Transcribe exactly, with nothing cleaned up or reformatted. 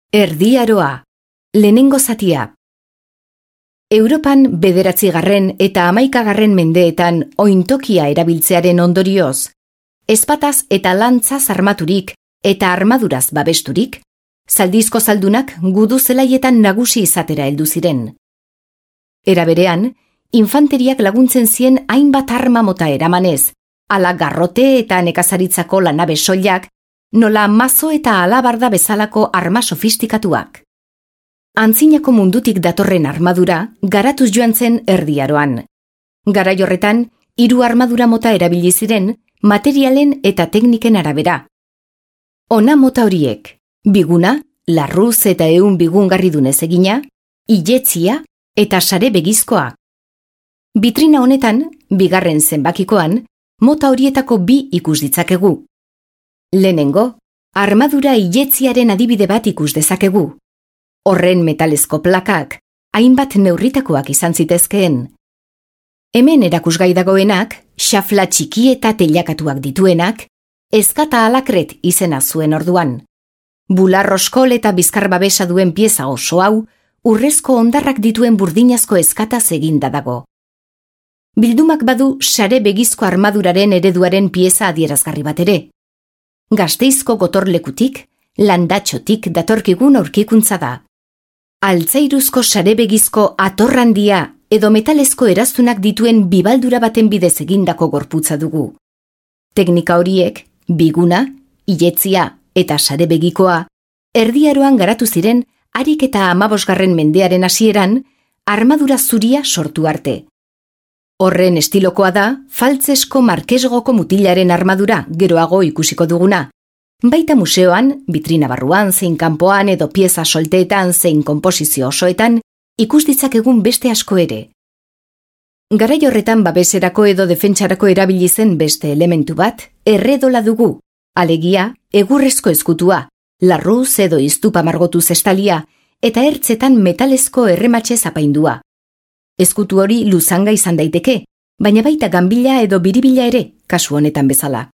Erdi Aroa, lehenengo zatia. Europan bederatzigarren eta hamaikagarren mendeetan ointokia erabiltzearen ondorioz, ezpataz eta lantzaz armaturik eta armaduraz babesturik, zaldizko zaldunak gudu zelaietan nagusi izatera heldu ziren. Era berean, infanteriak laguntzen zien hainbat arma mota eramanez, ala garrote eta nekazaritzako lanabe soilak, nola mazo eta alabarda bezalako arma sofistikatuak. Antzinako mundutik datorren armadura garatuz joan zen Erdi Aroan. Garai horretan, hiru armadura mota erabili ziren materialen eta tekniken arabera. Hona mota horiek: biguna, larruz eta ehun bigungarridunez egina, iletzia eta sare begizkoa. Bitrina honetan, bigarren zenbakikoan, mota horietako bi ikus ditzakegu. Lehenengo, armadura iletziaren adibide bat ikus dezakegu. Horren metalezko plakak, hainbat neurritakoak izan zitezkeen. Hemen erakusgai dagoenak, xafla txiki eta teilakatuak dituenak, ezkata alakret izena zuen orduan. Bular roskol eta bizkar babesa duen pieza oso hau, urrezko hondarrak dituen burdinazko ezkataz eginda dago. Bildumak badu sare begizko armaduraren ereduaren pieza adierazgarri bat ere. Gasteizko gotorlekutik, landatxotik datorkigun aurkikuntza da. Altzairuzko sare begizko atorrandia edo metalezko eraztunak dituen bibaldura baten bidez egindako gorputza dugu. Teknika horiek, biguna, iletzia eta sare begikoa, Erdi Aroan garatu ziren harik eta hamabosgarren mendearen hasieran armadura zuria sortu arte. Horren estilokoa da faltzesko markesgoko mutilaren armadura geroago ikusiko duguna, baita museoan, bitrina barruan zein kanpoan edo pieza solteetan zein konposizio osoetan ikus ditzakegun beste asko ere. Garai horretan babeserako edo defentsarako erabili zen beste elementu bat erredola dugu, alegia egurrezko ezkutua, larruz edo iztupa margotuz estalia eta ertzetan metalezko errematxe zapaindua. Ezkutu hori luzanga izan daiteke, baina baita ganbila edo biribila ere, kasu honetan bezala.